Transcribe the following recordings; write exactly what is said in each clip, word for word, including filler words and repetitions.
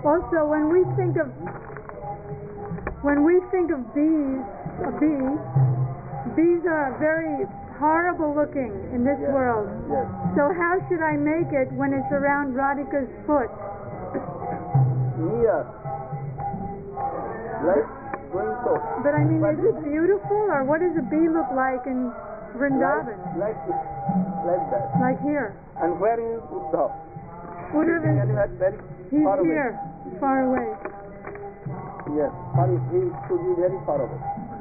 Also, when we think of when we think of bees, a bee, bees are very horrible looking in this yes. world. Yes. So how should I make it when it's around Radhika's foot? Near. Like going so. But I mean, is it beautiful, or what does a bee look like in Vrindavan? Like, like this. Like that. Like here. And where is Uddhav? Uddhav is very he's far away. here, far away. Yes, far, he should be very far away.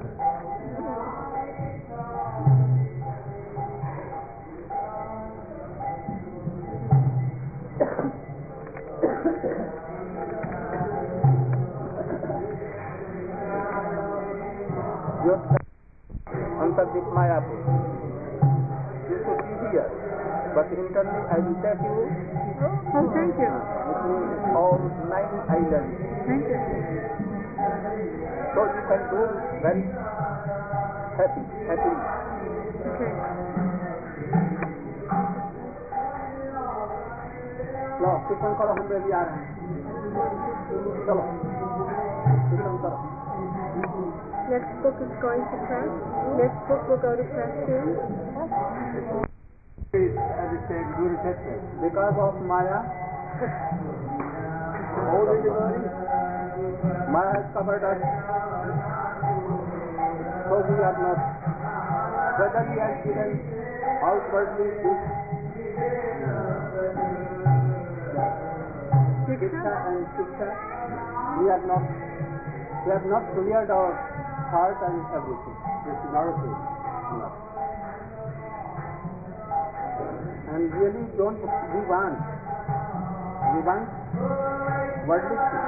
Antardip Mayapur. You should be here, but internally I will take you. Oh, thank you. It means all nine islands. Thank you. So you can do very happy, happily. Okay. लो कीर्तन करो हम भी आ रहे हैं चलो कीर्तन करो Next book is going to press. Next book will go to press soon. As it says, Guru Chaitra, because of Maya, all the devotees, Maya has covered us, so we are not. Whether he has given outwardly this Shiksha and Shiksha, we are not, we have not cleared our heart and everything. This is not okay. No. And really don't, we want, we want worldly things.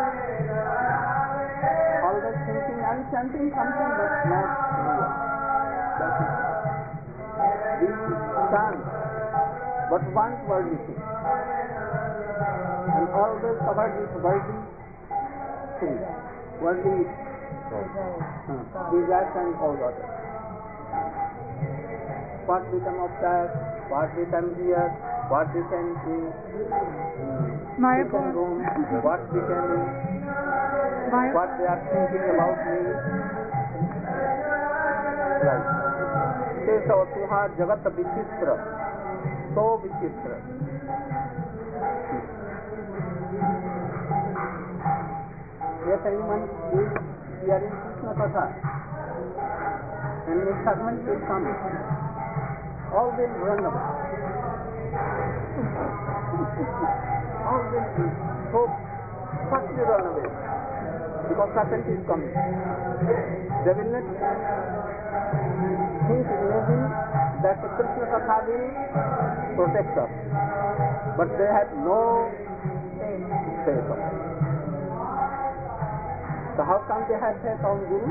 Always thinking and chanting something but not real. That is. We chant but want worldly things. And always covered with worldly things. Worldly uh, desires and all others. What become of that? What we can hear, what we can see, My we can roam, what we can do, My what they are thinking about me. Right. This is our Tuha Jagat Vichitra. So Vichitra. If anyone is hearing Krishna Katha and his servant will come, all will run away. All will so firstly run away because Satan is coming. They will not think imagine that Krishna Katha will protect us, but they have no faith. So how come they have faith on Guru?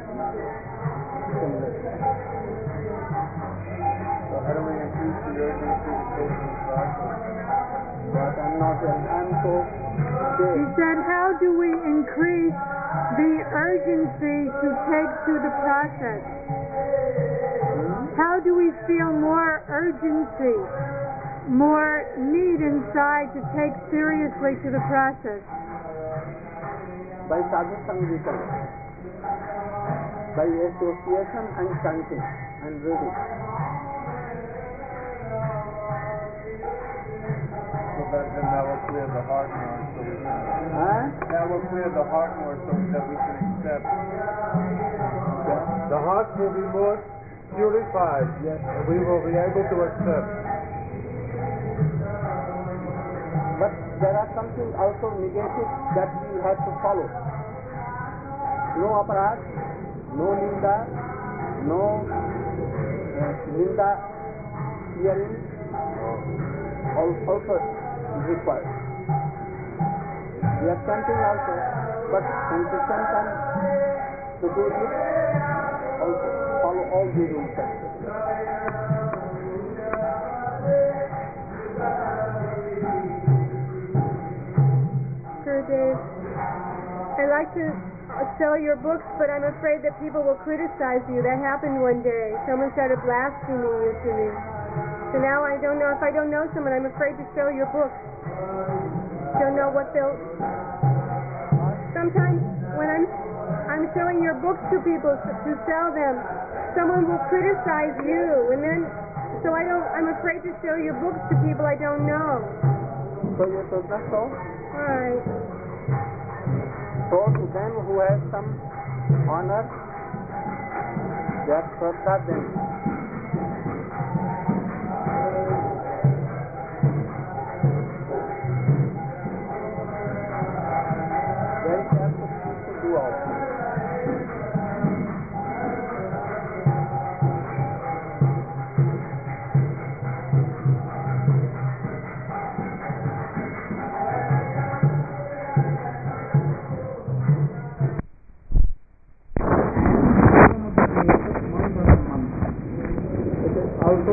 How do we increase the urgency to take these classes? But I'm not in. I'm so big. He said, how do we increase the urgency to take to the process? Hmm? How do we feel more urgency, more need inside to take seriously to the process? By sadhu sangita, by association and chanting and reading. That, then that will clear the heart more, so we can. Huh? That will clear the heart more, so that we can accept. Yes. The heart will be more purified, Yes. and we will be able to accept. But there are something also negative that we have to follow. No aparad, no ninda, no uh, ninda hearing, also is required. We are chanting also, but at the same time to do it also follow all the rules. Gurudev, I like to sell your books, but I'm afraid that people will criticize you. That happened one day. Someone started blaspheming you to me. So now I don't know, if I don't know someone, I'm afraid to show your books. Don't know what they'll... sometimes when I'm I'm showing your books to people to, to sell them, someone will criticize you, and then so I don't. I'm afraid to show your books to people I don't know. So you took the show? All right. So to them who have some honor, just Shraddha them. Very careful to do also. Also,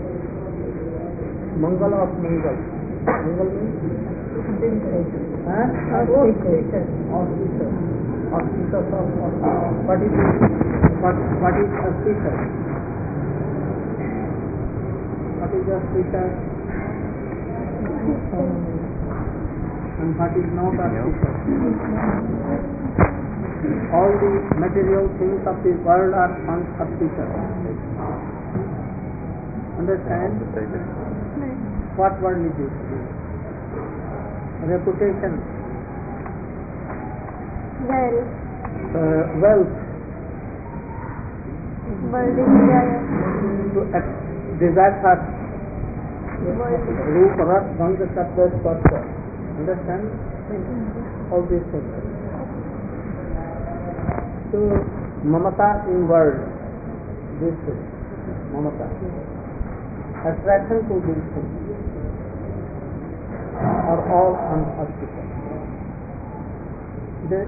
Mangal of Mangal. Mangal means? Huh? Auspicious. Auspicious. Auspicious of auspicious. What is what, what is auspicious? What is auspicious? And what is not auspicious? All the material things of this world are auspicious. Understand? What word is this? Reputation. Well. Uh, wealth. World desire. To ex- desire. Roop, rat, bhanga, sattva, spasha. Understand? All these things. So, mamata in word. This is mamata. Attraction to these things are all unauspicious. They,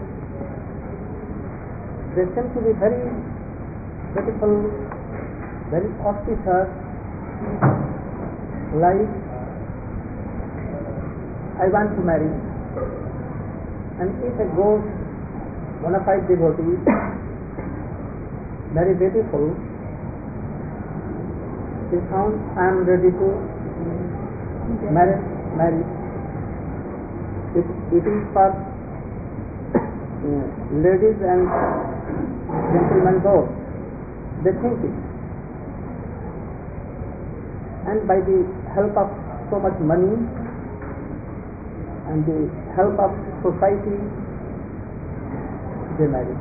they seem to be very beautiful, very auspicious, like I want to marry, and if a ghost, bona fide devotee, very beautiful, is found, I am ready to marry. marry. It, it is for uh, ladies and gentlemen both. They think it. And by the help of so much money and the help of society, they marry.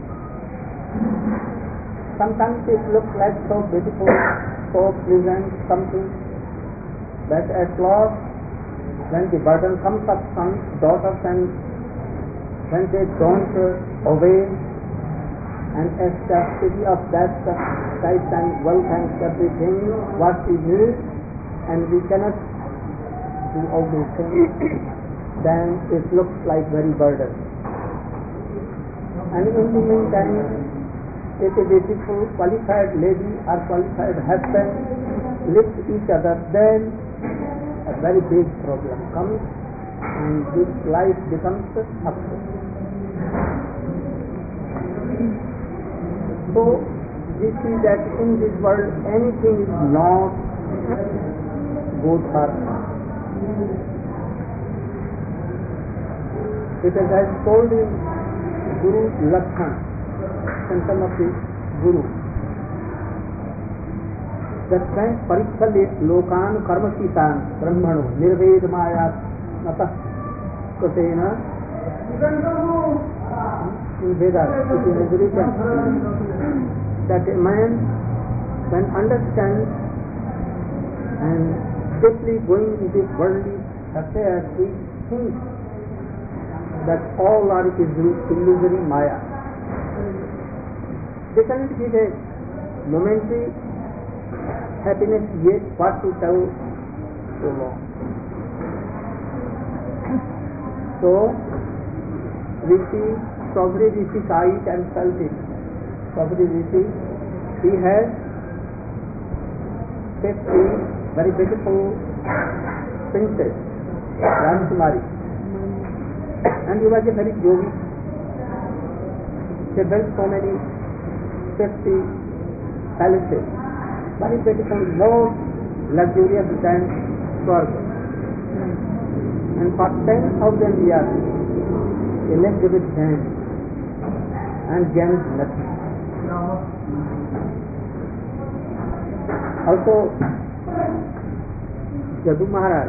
Sometimes it looks like so beautiful, so pleasant something, that at last, when the burden comes of sons, daughters, and when they don't uh, obey, and as scarcity of that type and wealth and everything, what we need, and we cannot do all these things, then it looks like very burden. And in the meantime, if a beautiful qualified lady or qualified husband lift each other, then a very big problem comes and this life becomes upset. So we see that in this world anything is not good for us. It has told in Guru Lakshman, symptom of the Guru, that when parikshale lokan karma sitan brahmano nirved maya natah kutena in Vedas, it is written that a man when understands and swiftly going in this worldly affairs, he thinks that all are illusory maya. They cannot give a momentary happiness, yet what to tell so long. So we see Saubhari Rishi saw it and felt it. Saubhari Rishi, he has fifty very beautiful princess, Rajkumari, and he was a very yogi. He built so many fifty palaces, very beautiful, more luxurious than Swarga. And for ten thousand years elect with Jain and Jain nothing. Also, Jadu Maharaj,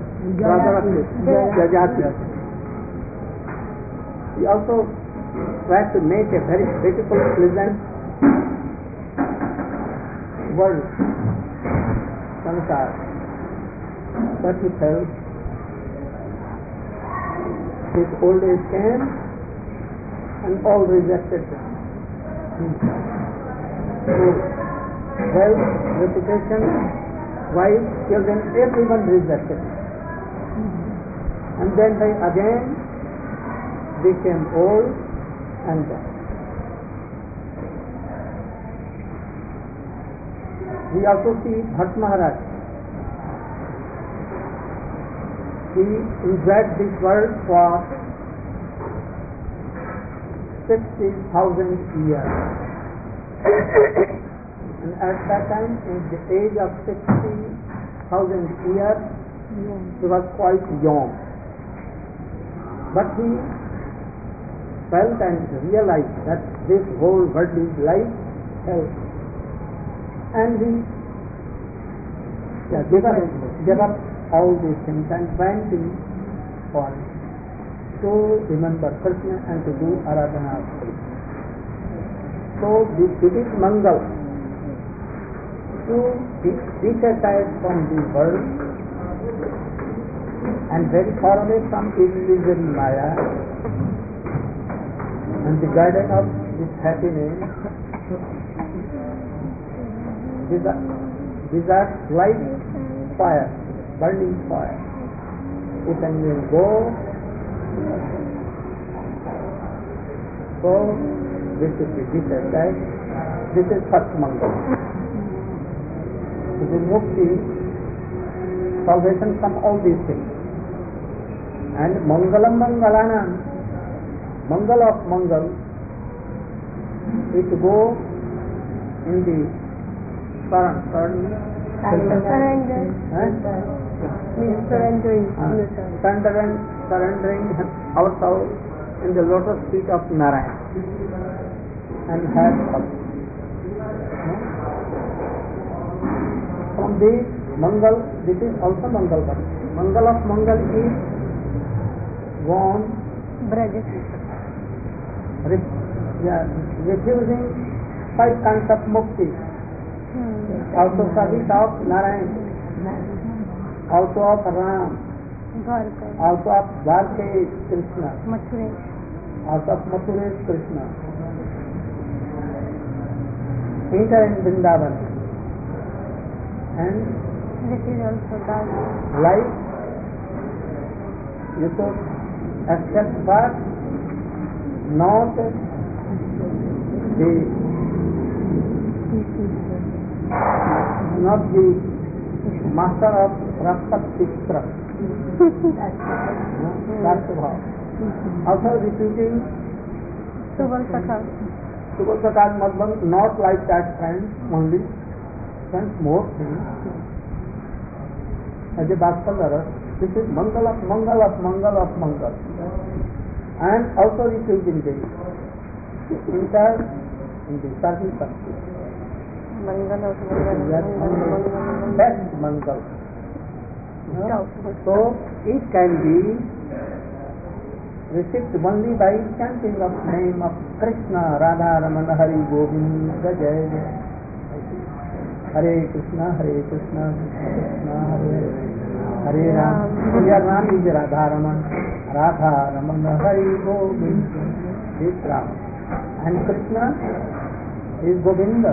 Jajati, he also tried to make a very beautiful, pleasant world, samsara. But he felt his old age came and all rejected him. So, wealth, reputation, wife, children, everyone rejected him. And then they again became old and died. We also see Bhatt Maharaj. He enjoyed this world for sixty thousand years. And at that time, in the age of sixty thousand years, he was quite young. But he felt and realized that this whole world is like hell. And he yeah, gave, up, gave up all these things and went in forest to remember Krishna and to do Aradhana of Krishna. So this, it is Mangal to detach from the world and very far away from illusion Maya and the garden of this happiness. These are, these are like fire, burning fire. If and will go, so this is the different type. This is first Mangal. This is Mukti, salvation from all these things. And Mangalam Mangalanam, Mangal of Mangal, it go in the Surrender. Surrender. Surrendering. Surrendering, surrendering ourselves in the lotus feet of Narayan and have help. From this Mangal, this is also Mangal. Mangal of Mangal is gone, re- yeah, refusing five kinds of mukti. Also service of Narayan, also of Ram, also of Dwarkesh Krishna, also of Mathuresh Krishna. Enter in Vrindavan and this is also done. Life you should accept but not the not the master of Rasa Chitra. That's the bhav. Also repeating Subal Sakha. Subal Sakha Madhvan, not like that friends only, friends more things. As a Bhaskara, this is Mangal of Mangal of Mangal of Mangal. And also repeating this. Enter in the service of Mangal of Mangal. best Mangal. So it can be received only by chanting of name of Krishna, Radha, Ramana, Hari, Govinda, Jai Jai. Hare Krishna, Hare Krishna, Krishna Hare Hare Ram. Your Ram is Radha Raman, Radha Ramana, Hari, Govinda. This Ram. And Krishna is Govinda.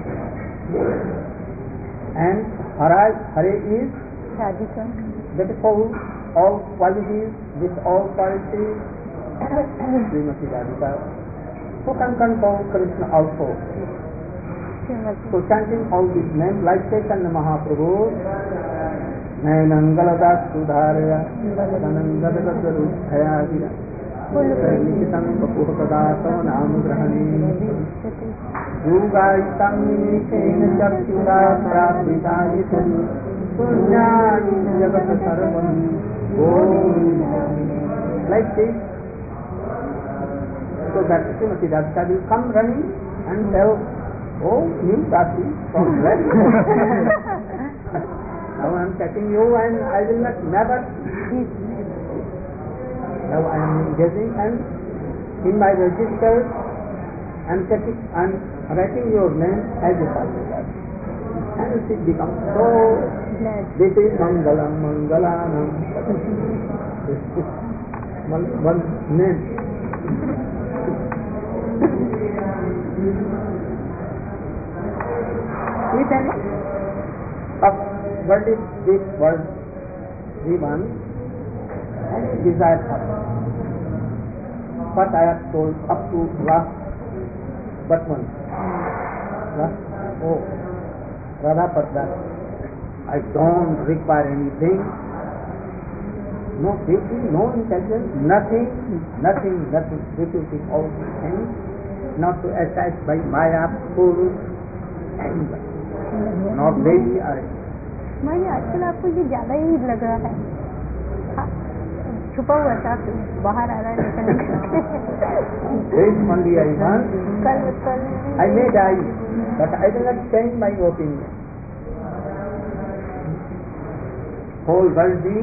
And Hare, Hare is Radhika. beautiful, all qualities, with all qualities, Srimati Radhika. Who can control Krishna also? So chanting all these names like Chaitanya Mahaprabhu, Nayanangaladas Sudharaya, Sadanangadagadarudhaya Gira, Nikitam Kapuhakadato Namugrahani, Yugaitam Nikena Chakshura Prabhitayitun, Punyani Jagata Sarvam, Om. Like this, So that Srimati Radhika will come running and tell, oh, new Dasi from west. Now I am catching you and I will not never cease. Now I am engaging and in my register I am checking, I am writing your name as a passenger. And it becomes so, this is Mangalam, Mangalanam. This is one name. If any of what is this word given, any desire of what I have told up to last but one. Last, oh, Radha Padda, I don't require anything. No beauty, no intelligence, nothing, nothing, nothing. Beauty is all things, not to attach by Maya, food, anybody. Not lady or मैंने आजकल आपको ये ज्यादा ही लग रहा है, छुपा हुआ था, बाहर आ रहा है This only I want. कल कल I may die, but I will not change my opinion. Whole world be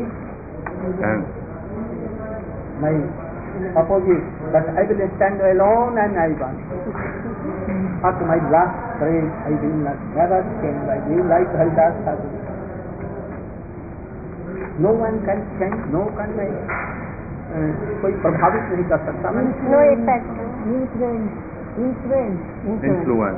my opposite, but I will stand alone and I want. At my last breath, I will not never change my view like Haridas Sadhu. No one can change, no one may uh, कोई प्रभावित नहीं कर सकता. No effect, Influence. Influence. Influence.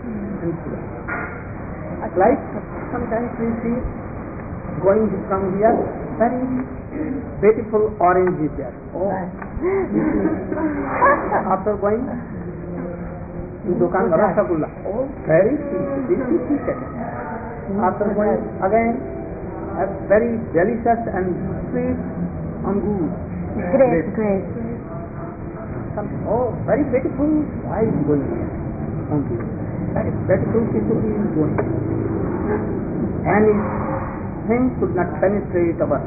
Influence. Like sometimes we see going from here, very beautiful orange is there. Oh, after going to Dukan Rasagula, oh, very sweet. After going again, a very delicious and sweet angur. Great great Oh, very beautiful. Why is going here? Angur. Very beautiful people is going. And things could not penetrate our.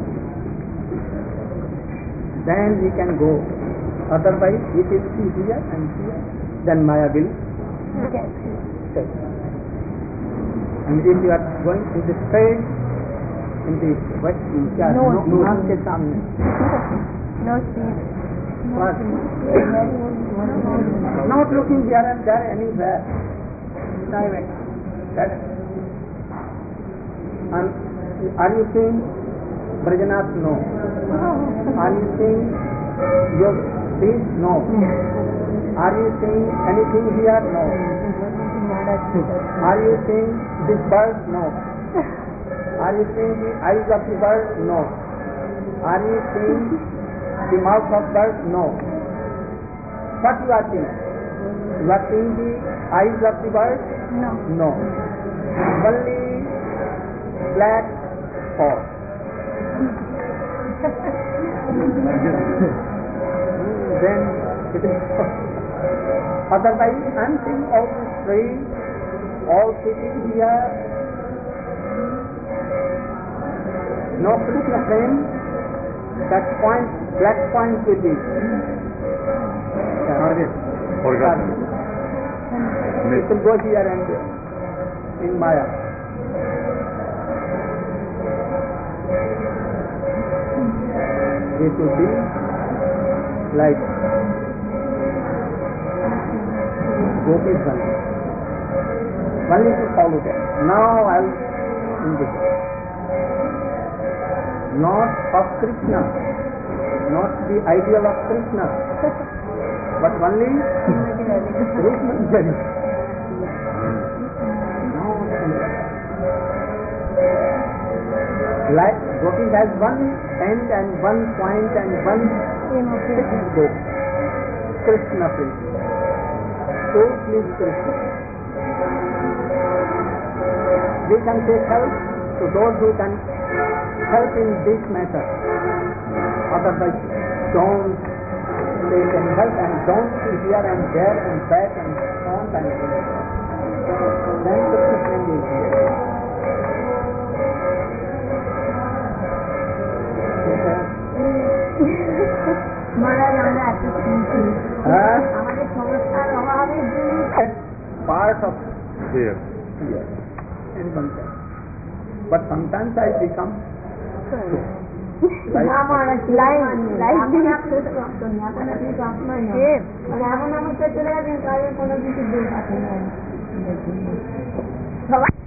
Then we can go. Otherwise, if it is here and here, then Maya will take. And if you are going to the straight, in the west, yeah, No, no, no. no, के सामने. No speed What? Not looking here and there anywhere. Direct. Direct. And are you seeing Brajanath? No. Are you seeing your feet? No. Are you seeing anything here? No. Are you seeing this bird? No. Are you seeing the eyes of the bird? No. Are you seeing the mouth of bird? No. What you are seeing? You are seeing the eyes of the bird? No No. Only black spot. Then it is otherwise I am seeing all the trees, all sitting here. No Krishna flame, that point, black point will be. Forget. It will go here and in Maya. It will be like Gopi's Ganga. Only to follow that. Now I will indicate. Not of Krishna, not the ideal of Krishna, but only Krishna Jani. Like Gopi has one end and one point and one goal. Krishna please. So please Krishna. We can take help to those who can help in this matter. Otherwise, don't take any help and don't sit here and there and back and front and then the Krishna will be here. Maharaj আমরা এত শুনছি হ্যাঁ আমার part of Fear. fear and concept. But sometimes I become like life life